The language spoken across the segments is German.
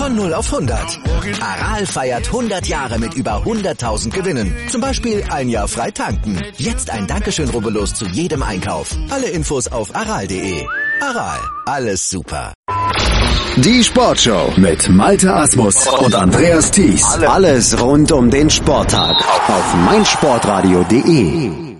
Von 0 auf 100. Aral feiert 100 Jahre mit über 100.000 Gewinnen. Zum Beispiel ein Jahr frei tanken. Jetzt ein Dankeschön, rubbellos zu jedem Einkauf. Alle Infos auf aral.de. Aral, alles super. Die Sportshow mit Malte Asmus und Andreas Thies. Alles rund um den Sporttag auf meinsportradio.de.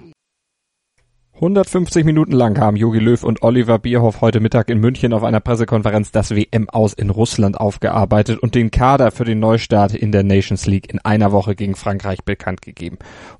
150 Minuten lang haben Jogi Löw und Oliver Bierhoff heute Mittag in München auf einer Pressekonferenz das WM-Aus in Russland aufgearbeitet und den Kader für den Neustart in der Nations League in einer Woche gegen Frankreich bekannt gegeben.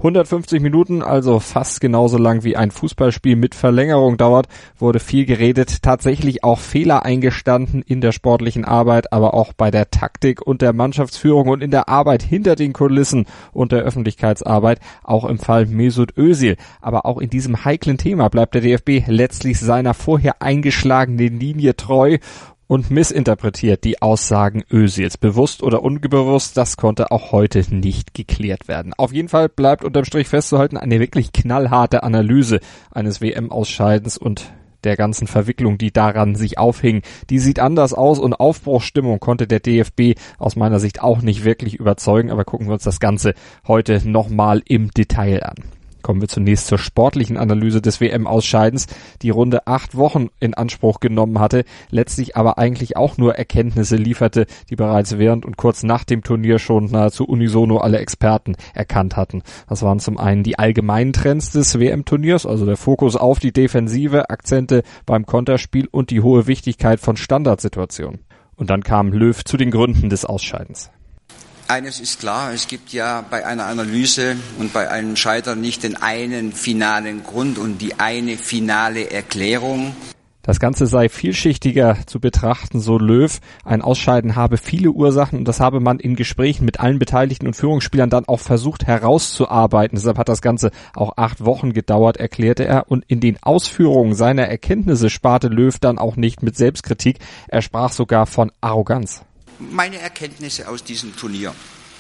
150 Minuten, also fast genauso lang wie ein Fußballspiel mit Verlängerung dauert, wurde viel geredet, tatsächlich auch Fehler eingestanden in der sportlichen Arbeit, aber auch bei der Taktik und der Mannschaftsführung und in der Arbeit hinter den Kulissen und der Öffentlichkeitsarbeit, auch im Fall Mesut Özil. Aber auch in diesem heiklen Thema bleibt der DFB letztlich seiner vorher eingeschlagenen Linie treu und missinterpretiert die Aussagen Özils. Bewusst oder unbewusst, das konnte auch heute nicht geklärt werden. Auf jeden Fall bleibt unterm Strich festzuhalten, eine wirklich knallharte Analyse eines WM-Ausscheidens und der ganzen Verwicklung, die daran sich aufhing. Die sieht anders aus und Aufbruchsstimmung konnte der DFB aus meiner Sicht auch nicht wirklich überzeugen, aber gucken wir uns das Ganze heute nochmal im Detail an. Kommen wir zunächst zur sportlichen Analyse des WM-Ausscheidens, die runde 8 Wochen in Anspruch genommen hatte, letztlich aber eigentlich auch nur Erkenntnisse lieferte, die bereits während und kurz nach dem Turnier schon nahezu unisono alle Experten erkannt hatten. Das waren zum einen die allgemeinen Trends des WM-Turniers, also der Fokus auf die Defensive, Akzente beim Konterspiel und die hohe Wichtigkeit von Standardsituationen. Und dann kam Löw zu den Gründen des Ausscheidens. Eines ist klar, es gibt ja bei einer Analyse und bei einem Scheitern nicht den einen finalen Grund und die eine finale Erklärung. Das Ganze sei vielschichtiger zu betrachten, so Löw. Ein Ausscheiden habe viele Ursachen und das habe man in Gesprächen mit allen Beteiligten und Führungsspielern dann auch versucht herauszuarbeiten. Deshalb hat das Ganze auch 8 Wochen gedauert, erklärte er. Und in den Ausführungen seiner Erkenntnisse sparte Löw dann auch nicht mit Selbstkritik. Er sprach sogar von Arroganz. Meine Erkenntnisse aus diesem Turnier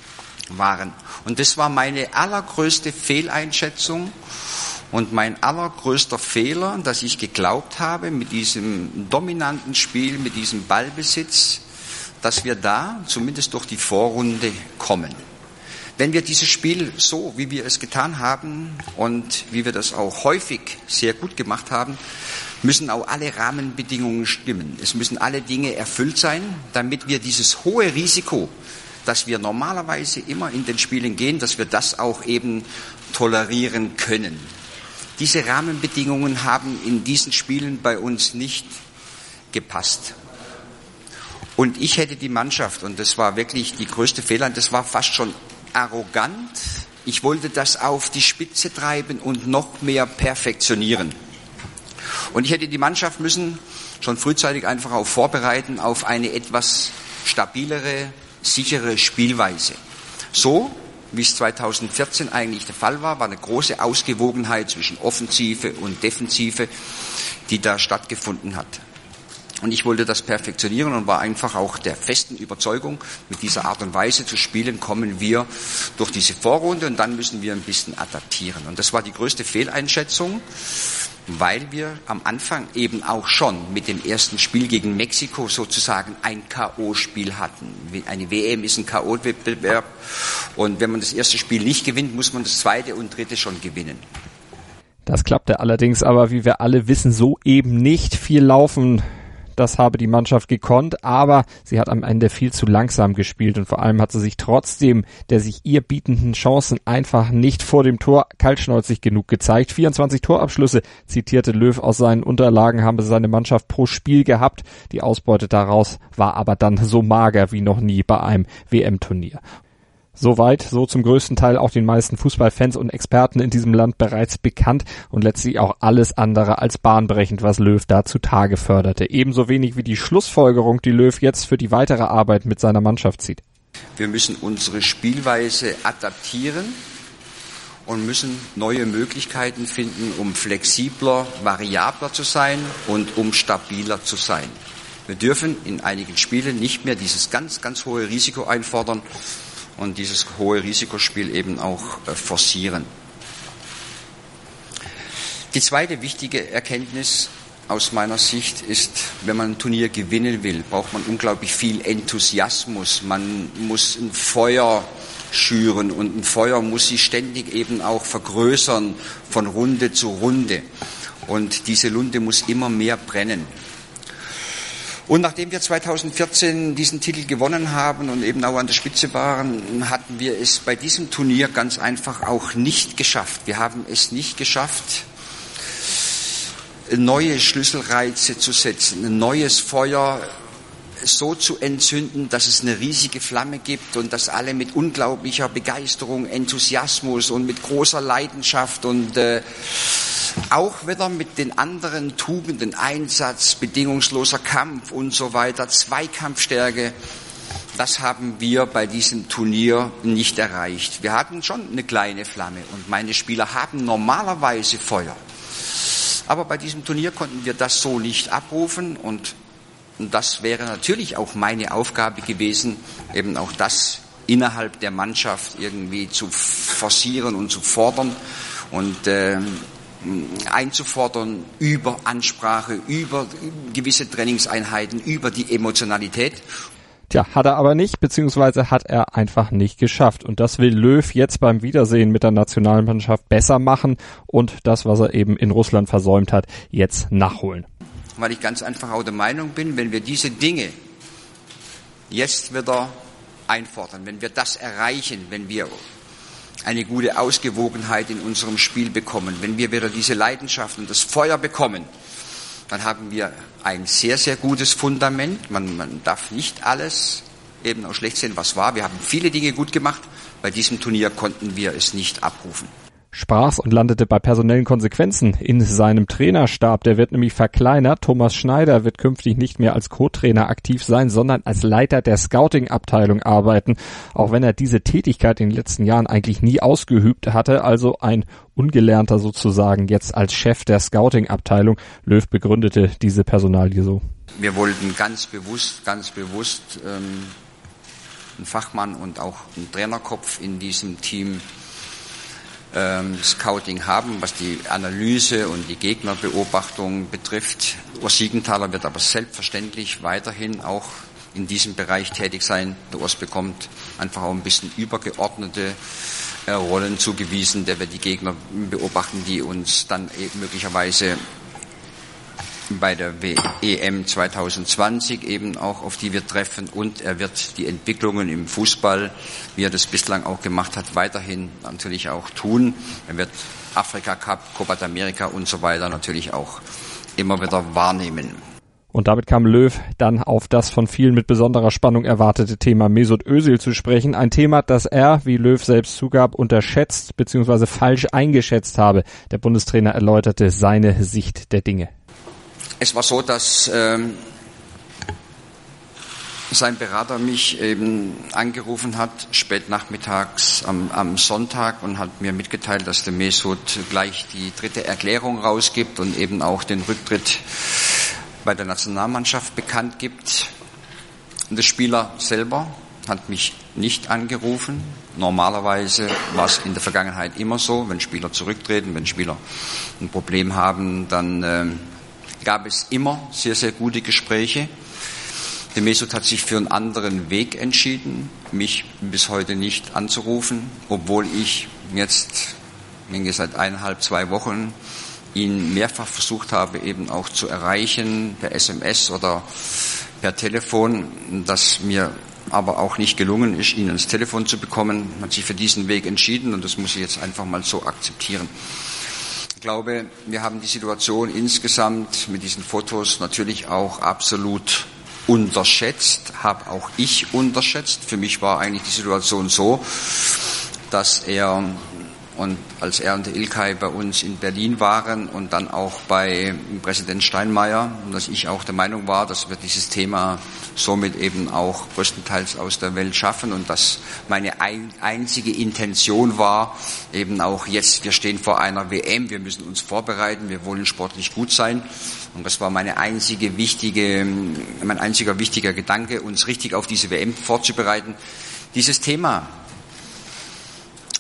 waren, und das war meine allergrößte Fehleinschätzung und mein allergrößter Fehler, dass ich geglaubt habe, mit diesem dominanten Spiel, mit diesem Ballbesitz, dass wir da zumindest durch die Vorrunde kommen. Wenn wir dieses Spiel so, wie wir es getan haben und wie wir das auch häufig sehr gut gemacht haben, müssen auch alle Rahmenbedingungen stimmen. Es müssen alle Dinge erfüllt sein, damit wir dieses hohe Risiko, das wir normalerweise immer in den Spielen gehen, dass wir das auch eben tolerieren können. Diese Rahmenbedingungen haben in diesen Spielen bei uns nicht gepasst. Und ich hätte die Mannschaft, und das war wirklich die größte Fehler, das war fast schon arrogant. Ich wollte das auf die Spitze treiben und noch mehr perfektionieren. Und ich hätte die Mannschaft müssen schon frühzeitig einfach auch vorbereiten auf eine etwas stabilere, sichere Spielweise. So, wie es 2014 eigentlich der Fall war eine große Ausgewogenheit zwischen Offensive und Defensive, die da stattgefunden hat. Und ich wollte das perfektionieren und war einfach auch der festen Überzeugung, mit dieser Art und Weise zu spielen, kommen wir durch diese Vorrunde und dann müssen wir ein bisschen adaptieren. Und das war die größte Fehleinschätzung, weil wir am Anfang eben auch schon mit dem ersten Spiel gegen Mexiko sozusagen ein K.O.-Spiel hatten. Eine WM ist ein K.O.-Wettbewerb und wenn man das erste Spiel nicht gewinnt, muss man das zweite und dritte schon gewinnen. Das klappte allerdings aber, wie wir alle wissen, so eben nicht. Viel Laufen, das habe die Mannschaft gekonnt, aber sie hat am Ende viel zu langsam gespielt und vor allem hat sie sich trotzdem der sich ihr bietenden Chancen einfach nicht vor dem Tor kaltschnäuzig genug gezeigt. 24 Torabschlüsse, zitierte Löw aus seinen Unterlagen, habe seine Mannschaft pro Spiel gehabt. Die Ausbeute daraus war aber dann so mager wie noch nie bei einem WM-Turnier. Soweit, so zum größten Teil auch den meisten Fußballfans und Experten in diesem Land bereits bekannt und letztlich auch alles andere als bahnbrechend, was Löw da zutage förderte. Ebenso wenig wie die Schlussfolgerung, die Löw jetzt für die weitere Arbeit mit seiner Mannschaft zieht. Wir müssen unsere Spielweise adaptieren und müssen neue Möglichkeiten finden, um flexibler, variabler zu sein und um stabiler zu sein. Wir dürfen in einigen Spielen nicht mehr dieses ganz, ganz hohe Risiko einfordern und dieses hohe Risikospiel eben auch forcieren. Die zweite wichtige Erkenntnis aus meiner Sicht ist, wenn man ein Turnier gewinnen will, braucht man unglaublich viel Enthusiasmus. Man muss ein Feuer schüren und ein Feuer muss sich ständig eben auch vergrößern von Runde zu Runde. Und diese Lunte muss immer mehr brennen. Und nachdem wir 2014 diesen Titel gewonnen haben und eben auch an der Spitze waren, hatten wir es bei diesem Turnier ganz einfach auch nicht geschafft. Wir haben es nicht geschafft, neue Schlüsselreize zu setzen, ein neues Feuer so zu entzünden, dass es eine riesige Flamme gibt und dass alle mit unglaublicher Begeisterung, Enthusiasmus und mit großer Leidenschaft und auch wieder mit den anderen Tugenden, Einsatz, bedingungsloser Kampf und so weiter, Zweikampfstärke, das haben wir bei diesem Turnier nicht erreicht. Wir hatten schon eine kleine Flamme und meine Spieler haben normalerweise Feuer. Aber bei diesem Turnier konnten wir das so nicht abrufen und das wäre natürlich auch meine Aufgabe gewesen, eben auch das innerhalb der Mannschaft irgendwie zu forcieren und zu fordern und einzufordern über Ansprache, über gewisse Trainingseinheiten, über die Emotionalität. Tja, hat er aber nicht, beziehungsweise hat er einfach nicht geschafft. Und das will Löw jetzt beim Wiedersehen mit der Nationalmannschaft besser machen und das, was er eben in Russland versäumt hat, jetzt nachholen. Weil ich ganz einfach auch der Meinung bin, wenn wir diese Dinge jetzt wieder einfordern, wenn wir das erreichen, wenn wir eine gute Ausgewogenheit in unserem Spiel bekommen, wenn wir wieder diese Leidenschaft und das Feuer bekommen, dann haben wir ein sehr, sehr gutes Fundament. Man darf nicht alles eben auch schlecht sehen, was war. Wir haben viele Dinge gut gemacht. Bei diesem Turnier konnten wir es nicht abrufen. Sprach's und landete bei personellen Konsequenzen in seinem Trainerstab. Der wird nämlich verkleinert. Thomas Schneider wird künftig nicht mehr als Co-Trainer aktiv sein, sondern als Leiter der Scouting-Abteilung arbeiten. Auch wenn er diese Tätigkeit in den letzten Jahren eigentlich nie ausgeübt hatte, also ein Ungelernter sozusagen jetzt als Chef der Scouting-Abteilung. Löw begründete diese Personalie so. Wir wollten ganz bewusst einen Fachmann und auch einen Trainerkopf in diesem Team Scouting haben, was die Analyse und die Gegnerbeobachtung betrifft. Urs Siegenthaler wird aber selbstverständlich weiterhin auch in diesem Bereich tätig sein. Der Urs bekommt einfach auch ein bisschen übergeordnete Rollen zugewiesen. Der wird die Gegner beobachten, die uns dann möglicherweise bei der EM 2020 eben auch, auf die wir treffen, und er wird die Entwicklungen im Fußball, wie er das bislang auch gemacht hat, weiterhin natürlich auch tun. Er wird Afrika Cup, Copa d'America und so weiter natürlich auch immer wieder wahrnehmen. Und damit kam Löw dann auf das von vielen mit besonderer Spannung erwartete Thema Mesut Özil zu sprechen. Ein Thema, das er, wie Löw selbst zugab, unterschätzt bzw. falsch eingeschätzt habe. Der Bundestrainer erläuterte seine Sicht der Dinge. Es war so, dass sein Berater mich eben angerufen hat, spät nachmittags am Sonntag, und hat mir mitgeteilt, dass der Mesut gleich die 3. Erklärung rausgibt und eben auch den Rücktritt bei der Nationalmannschaft bekannt gibt. Und der Spieler selber hat mich nicht angerufen. Normalerweise war es in der Vergangenheit immer so, wenn Spieler zurücktreten, wenn Spieler ein Problem haben, dann gab es immer sehr, sehr gute Gespräche. Der Mesut hat sich für einen anderen Weg entschieden, mich bis heute nicht anzurufen, obwohl ich jetzt, seit 2 Wochen, ihn mehrfach versucht habe, eben auch zu erreichen, per SMS oder per Telefon, das mir aber auch nicht gelungen ist, ihn ans Telefon zu bekommen. Er hat sich für diesen Weg entschieden und das muss ich jetzt einfach mal so akzeptieren. Ich glaube, wir haben die Situation insgesamt mit diesen Fotos natürlich auch absolut unterschätzt, habe auch ich unterschätzt. Für mich war eigentlich die Situation so, dass als er und der Ilkay bei uns in Berlin waren und dann auch bei Präsident Steinmeier, dass ich auch der Meinung war, dass wir dieses Thema somit eben auch größtenteils aus der Welt schaffen und dass meine einzige Intention war, eben auch jetzt, wir stehen vor einer WM, wir müssen uns vorbereiten, wir wollen sportlich gut sein, und das war mein einziger wichtiger Gedanke, uns richtig auf diese WM vorzubereiten. Dieses Thema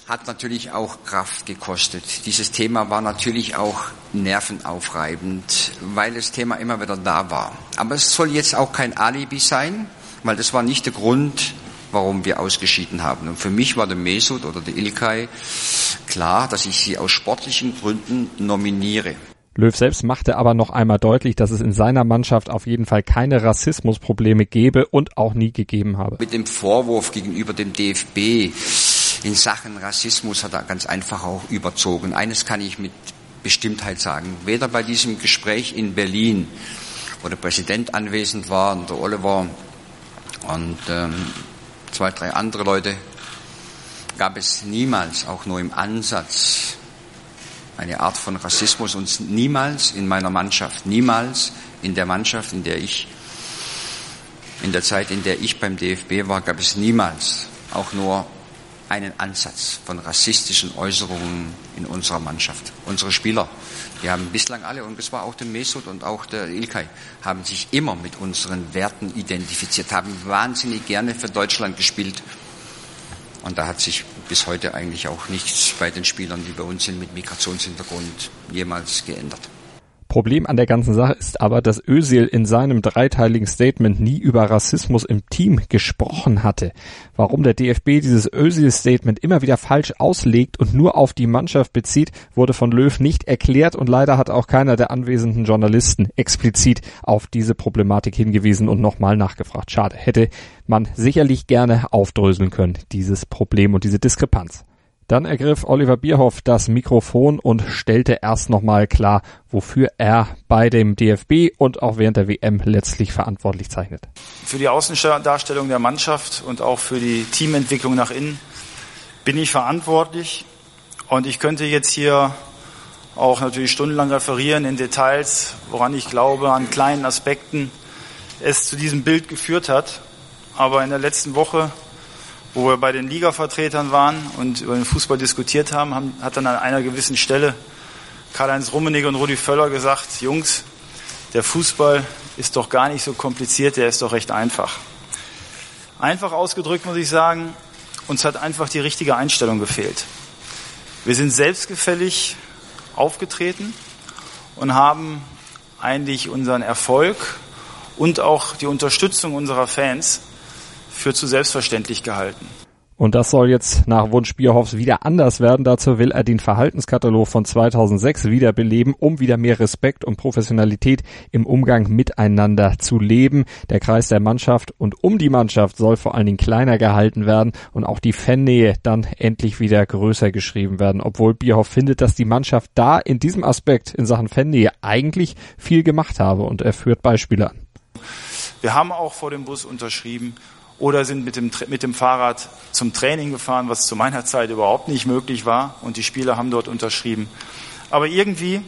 hat natürlich auch Kraft gekostet. Dieses Thema war natürlich auch nervenaufreibend, weil das Thema immer wieder da war. Aber es soll jetzt auch kein Alibi sein, weil das war nicht der Grund, warum wir ausgeschieden haben. Und für mich war der Mesut oder der İlkay klar, dass ich sie aus sportlichen Gründen nominiere. Löw selbst machte aber noch einmal deutlich, dass es in seiner Mannschaft auf jeden Fall keine Rassismusprobleme gäbe und auch nie gegeben habe. Mit dem Vorwurf gegenüber dem DFB in Sachen Rassismus hat er ganz einfach auch überzogen. Eines kann ich mit Bestimmtheit sagen. Weder bei diesem Gespräch in Berlin, wo der Präsident anwesend war und der Oliver und 2, 3 andere Leute, gab es niemals, auch nur im Ansatz, eine Art von Rassismus und niemals in meiner Mannschaft, niemals in der Mannschaft, in der Zeit, in der ich beim DFB war, gab es niemals auch nur einen Ansatz von rassistischen Äußerungen in unserer Mannschaft. Unsere Spieler, die haben bislang alle, und es war auch der Mesut und auch der İlkay, haben sich immer mit unseren Werten identifiziert, haben wahnsinnig gerne für Deutschland gespielt. Und da hat sich bis heute eigentlich auch nichts bei den Spielern, die bei uns sind, mit Migrationshintergrund jemals geändert. Problem an der ganzen Sache ist aber, dass Özil in seinem dreiteiligen Statement nie über Rassismus im Team gesprochen hatte. Warum der DFB dieses Özil-Statement immer wieder falsch auslegt und nur auf die Mannschaft bezieht, wurde von Löw nicht erklärt und leider hat auch keiner der anwesenden Journalisten explizit auf diese Problematik hingewiesen und nochmal nachgefragt. Schade, hätte man sicherlich gerne aufdröseln können, dieses Problem und diese Diskrepanz. Dann ergriff Oliver Bierhoff das Mikrofon und stellte erst nochmal klar, wofür er bei dem DFB und auch während der WM letztlich verantwortlich zeichnet. Für die Außendarstellung der Mannschaft und auch für die Teamentwicklung nach innen bin ich verantwortlich. Und ich könnte jetzt hier auch natürlich stundenlang referieren in Details, woran ich glaube, an kleinen Aspekten es zu diesem Bild geführt hat. Aber in der letzten Woche, wo wir bei den Ligavertretern waren und über den Fußball diskutiert haben, hat dann an einer gewissen Stelle Karl-Heinz Rummenigge und Rudi Völler gesagt, Jungs, der Fußball ist doch gar nicht so kompliziert, der ist doch recht einfach. Einfach ausgedrückt muss ich sagen, uns hat einfach die richtige Einstellung gefehlt. Wir sind selbstgefällig aufgetreten und haben eigentlich unseren Erfolg und auch die Unterstützung unserer Fans für zu selbstverständlich gehalten. Und das soll jetzt nach Wunsch Bierhoffs wieder anders werden. Dazu will er den Verhaltenskatalog von 2006 wiederbeleben, um wieder mehr Respekt und Professionalität im Umgang miteinander zu leben. Der Kreis der Mannschaft und um die Mannschaft soll vor allen Dingen kleiner gehalten werden und auch die Fannähe dann endlich wieder größer geschrieben werden. Obwohl Bierhoff findet, dass die Mannschaft da in diesem Aspekt in Sachen Fannähe eigentlich viel gemacht habe und er führt Beispiele an. Wir haben auch vor dem Bus unterschrieben oder sind mit dem Fahrrad zum Training gefahren, was zu meiner Zeit überhaupt nicht möglich war. Und die Spieler haben dort unterschrieben. Aber irgendwie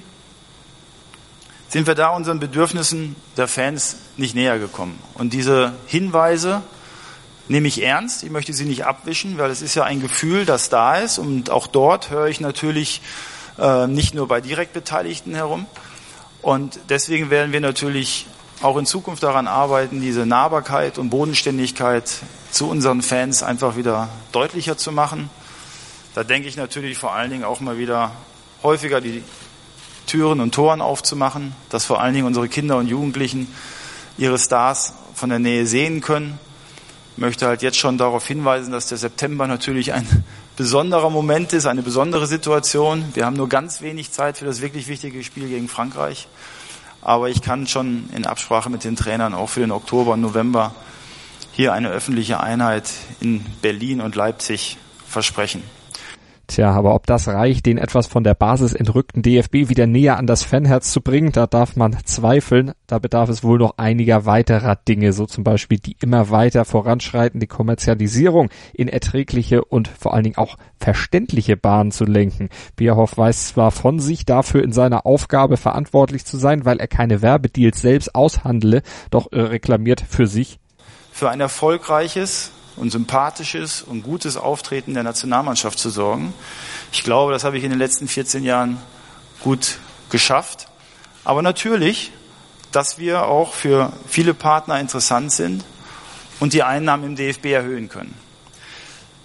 sind wir da unseren Bedürfnissen der Fans nicht näher gekommen. Und diese Hinweise nehme ich ernst. Ich möchte sie nicht abwischen, weil es ist ja ein Gefühl, das da ist. Und auch dort höre ich natürlich nicht nur bei direkt Beteiligten herum. Und deswegen werden wir natürlich auch in Zukunft daran arbeiten, diese Nahbarkeit und Bodenständigkeit zu unseren Fans einfach wieder deutlicher zu machen. Da denke ich natürlich vor allen Dingen auch mal wieder häufiger die Türen und Toren aufzumachen, dass vor allen Dingen unsere Kinder und Jugendlichen ihre Stars von der Nähe sehen können. Ich möchte halt jetzt schon darauf hinweisen, dass der September natürlich ein besonderer Moment ist, eine besondere Situation. Wir haben nur ganz wenig Zeit für das wirklich wichtige Spiel gegen Frankreich. Aber ich kann schon in Absprache mit den Trainern auch für den Oktober und November hier eine öffentliche Einheit in Berlin und Leipzig versprechen. Tja, aber ob das reicht, den etwas von der Basis entrückten DFB wieder näher an das Fanherz zu bringen, da darf man zweifeln. Da bedarf es wohl noch einiger weiterer Dinge, so zum Beispiel die immer weiter voranschreitende Kommerzialisierung in erträgliche und vor allen Dingen auch verständliche Bahnen zu lenken. Bierhoff weiß zwar von sich, dafür in seiner Aufgabe verantwortlich zu sein, weil er keine Werbedeals selbst aushandle, doch reklamiert für sich. Für ein erfolgreiches und sympathisches und gutes Auftreten der Nationalmannschaft zu sorgen. Ich glaube, das habe ich in den letzten 14 Jahren gut geschafft. Aber natürlich, dass wir auch für viele Partner interessant sind und die Einnahmen im DFB erhöhen können.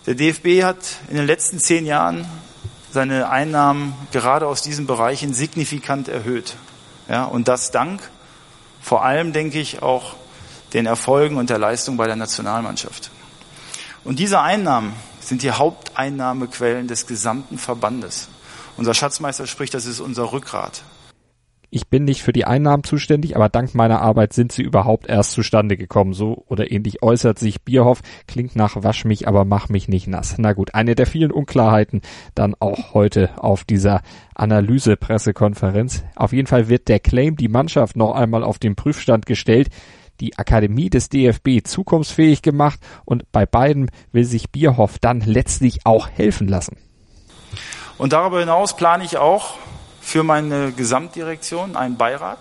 Der DFB hat in den letzten 10 Jahren seine Einnahmen gerade aus diesen Bereichen signifikant erhöht. Ja, und das dank vor allem, denke ich, auch den Erfolgen und der Leistung bei der Nationalmannschaft. Und diese Einnahmen sind die Haupteinnahmequellen des gesamten Verbandes. Unser Schatzmeister spricht, das ist unser Rückgrat. Ich bin nicht für die Einnahmen zuständig, aber dank meiner Arbeit sind sie überhaupt erst zustande gekommen. So oder ähnlich äußert sich Bierhoff. Klingt nach wasch mich, aber mach mich nicht nass. Na gut, eine der vielen Unklarheiten dann auch heute auf dieser Analyse-Pressekonferenz. Auf jeden Fall wird der Claim, die Mannschaft noch einmal auf den Prüfstand gestellt, die Akademie des DFB zukunftsfähig gemacht und bei beiden will sich Bierhoff dann letztlich auch helfen lassen. Und darüber hinaus plane ich auch für meine Gesamtdirektion einen Beirat,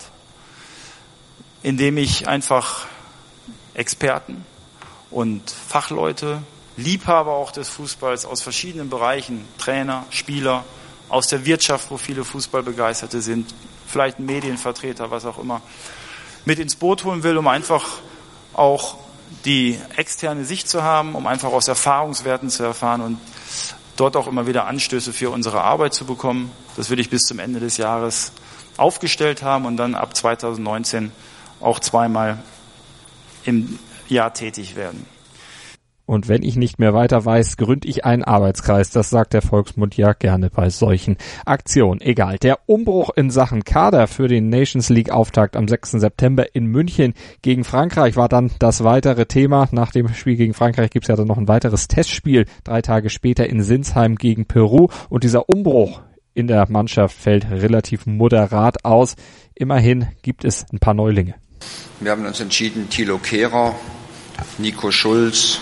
in dem ich einfach Experten und Fachleute, Liebhaber auch des Fußballs aus verschiedenen Bereichen, Trainer, Spieler, aus der Wirtschaft, wo viele Fußballbegeisterte sind, vielleicht ein Medienvertreter, was auch immer, mit ins Boot holen will, um einfach auch die externe Sicht zu haben, um einfach aus Erfahrungswerten zu erfahren und dort auch immer wieder Anstöße für unsere Arbeit zu bekommen. Das will ich bis zum Ende des Jahres aufgestellt haben und dann ab 2019 auch 2-mal im Jahr tätig werden. Und wenn ich nicht mehr weiter weiß, gründe ich einen Arbeitskreis. Das sagt der Volksmund ja gerne bei solchen Aktionen. Egal. Der Umbruch in Sachen Kader für den Nations League Auftakt am 6. September in München gegen Frankreich war dann das weitere Thema. Nach dem Spiel gegen Frankreich gibt es ja dann noch ein weiteres Testspiel 3 Tage später in Sinsheim gegen Peru. Und dieser Umbruch in der Mannschaft fällt relativ moderat aus. Immerhin gibt es ein paar Neulinge. Wir haben uns entschieden, Thilo Kehrer, Nico Schulz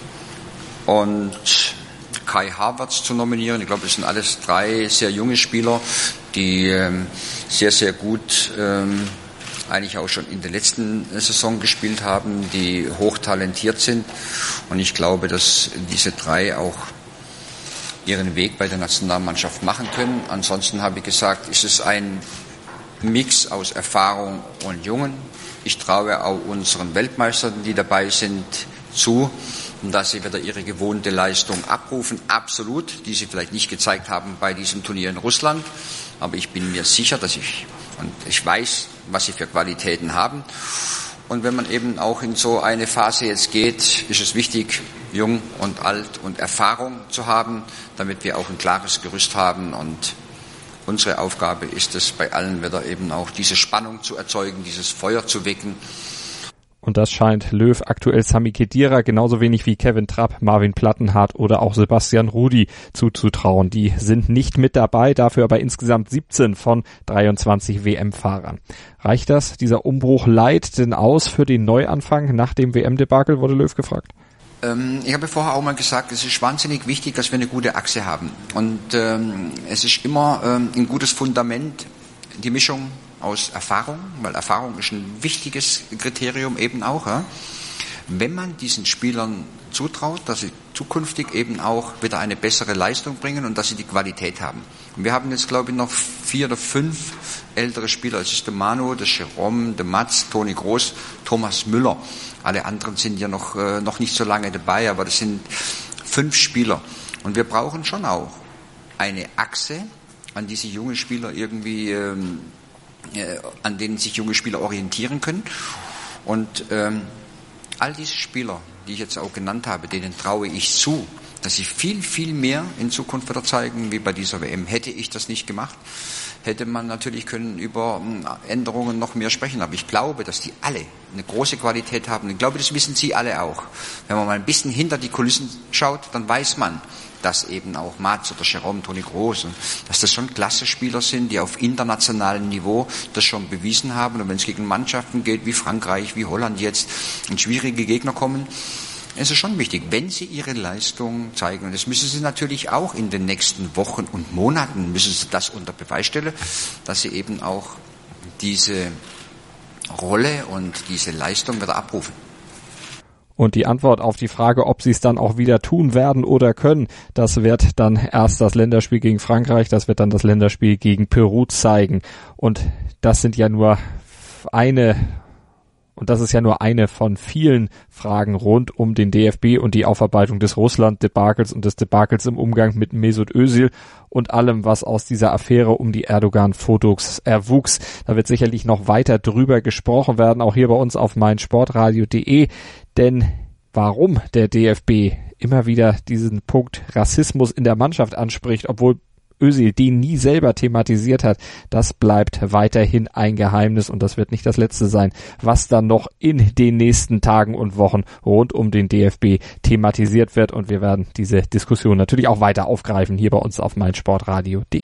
und Kai Havertz zu nominieren. Ich glaube, es sind alles 3 sehr junge Spieler, die sehr, sehr gut eigentlich auch schon in der letzten Saison gespielt haben, die hochtalentiert sind. Und ich glaube, dass diese 3 auch ihren Weg bei der Nationalmannschaft machen können. Ansonsten habe ich gesagt, ist es ein Mix aus Erfahrung und Jungen. Ich traue auch unseren Weltmeistern, die dabei sind, zu, dass sie wieder ihre gewohnte Leistung abrufen, absolut, die sie vielleicht nicht gezeigt haben bei diesem Turnier in Russland. Aber ich bin mir sicher, ich weiß, was sie für Qualitäten haben. Und wenn man eben auch in so eine Phase jetzt geht, ist es wichtig, jung und alt und Erfahrung zu haben, damit wir auch ein klares Gerüst haben. Und unsere Aufgabe ist es, bei allen wieder eben auch diese Spannung zu erzeugen, dieses Feuer zu wecken. Und das scheint Löw aktuell Sami Khedira genauso wenig wie Kevin Trapp, Marvin Plattenhardt oder auch Sebastian Rudy zuzutrauen. Die sind nicht mit dabei, dafür aber insgesamt 17 von 23 WM-Fahrern. Reicht das, dieser Umbruch Light denn aus für den Neuanfang nach dem WM-Debakel, wurde Löw gefragt? Ich habe vorher auch mal gesagt, es ist wahnsinnig wichtig, dass wir eine gute Achse haben. Und es ist immer ein gutes Fundament, die Mischung aus Erfahrung, weil Erfahrung ist ein wichtiges Kriterium eben auch. Ja? Wenn man diesen Spielern zutraut, dass sie zukünftig eben auch wieder eine bessere Leistung bringen und dass sie die Qualität haben. Und wir haben jetzt, glaube ich, noch 4 oder 5 ältere Spieler. Es ist der Manu, der Jerome, der Mats, Toni Groß, Thomas Müller. Alle anderen sind ja noch nicht so lange dabei, aber das sind 5 Spieler. Und wir brauchen schon auch eine Achse, an diese junge Spieler irgendwie an denen sich junge Spieler orientieren können. Und all diese Spieler, die ich jetzt auch genannt habe, denen traue ich zu, dass sie viel, viel mehr in Zukunft wieder zeigen, wie bei dieser WM. Hätte ich das nicht gemacht, hätte man natürlich können über Änderungen noch mehr sprechen. Aber ich glaube, dass die alle eine große Qualität haben. Ich glaube, das wissen Sie alle auch. Wenn man mal ein bisschen hinter die Kulissen schaut, dann weiß man, dass eben auch Mats oder Jerome, Toni Groß, und dass das schon klasse Spieler sind, die auf internationalem Niveau das schon bewiesen haben. Und wenn es gegen Mannschaften geht, wie Frankreich, wie Holland jetzt, und schwierige Gegner kommen, ist es schon wichtig, wenn sie ihre Leistung zeigen. Und das müssen sie natürlich auch in den nächsten Wochen und Monaten, müssen sie das unter Beweis stellen, dass sie eben auch diese Rolle und diese Leistung wieder abrufen. Und die Antwort auf die Frage, ob sie es dann auch wieder tun werden oder können, das wird dann erst das Länderspiel gegen Frankreich, das wird dann das Länderspiel gegen Peru zeigen. Und das sind ja nur eine Und das ist ja nur eine von vielen Fragen rund um den DFB und die Aufarbeitung des Russland-Debakels und des Debakels im Umgang mit Mesut Özil und allem, was aus dieser Affäre um die Erdogan-Fotos erwuchs. Da wird sicherlich noch weiter drüber gesprochen werden, auch hier bei uns auf meinsportradio.de. Denn warum der DFB immer wieder diesen Punkt Rassismus in der Mannschaft anspricht, obwohl Özil den nie selber thematisiert hat, das bleibt weiterhin ein Geheimnis und das wird nicht das letzte sein, was dann noch in den nächsten Tagen und Wochen rund um den DFB thematisiert wird, und wir werden diese Diskussion natürlich auch weiter aufgreifen hier bei uns auf meinsportradio.de.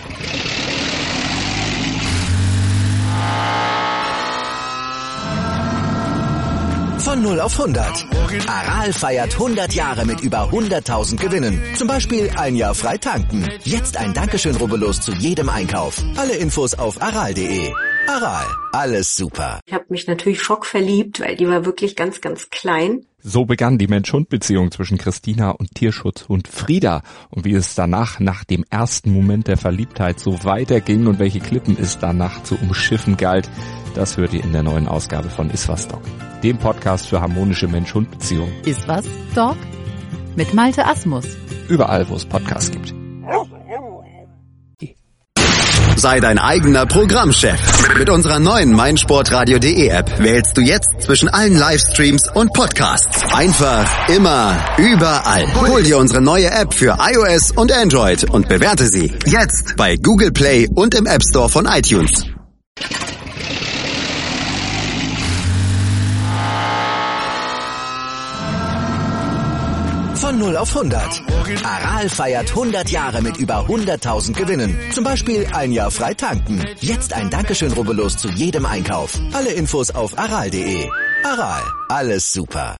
Von 0 auf 100. Aral feiert 100 Jahre mit über 100.000 Gewinnen. Zum Beispiel ein Jahr frei tanken. Jetzt ein Dankeschön, rubbellos zu jedem Einkauf. Alle Infos auf aral.de. Aral, alles super. Ich habe mich natürlich schockverliebt, weil die war wirklich ganz, ganz klein. So begann die Mensch-Hund-Beziehung zwischen Christina und Tierschutzhund Frieda. Und wie es danach, nach dem ersten Moment der Verliebtheit, so weiterging und welche Klippen es danach zu umschiffen galt, das hört ihr in der neuen Ausgabe von Iswas Dog, dem Podcast für harmonische Mensch-Hund-Beziehungen. Iswas Dog mit Malte Asmus. Überall, wo es Podcasts gibt. Sei dein eigener Programmchef. Mit unserer neuen meinsportradio.de App wählst du jetzt zwischen allen Livestreams und Podcasts. Einfach, immer, überall. Hol dir unsere neue App für iOS und Android und bewerte sie jetzt bei Google Play und im App Store von iTunes. Von 0 auf 100. Aral feiert 100 Jahre mit über 100.000 Gewinnen. Zum Beispiel ein Jahr frei tanken. Jetzt ein Dankeschön, rubbellos zu jedem Einkauf. Alle Infos auf aral.de. Aral, alles super.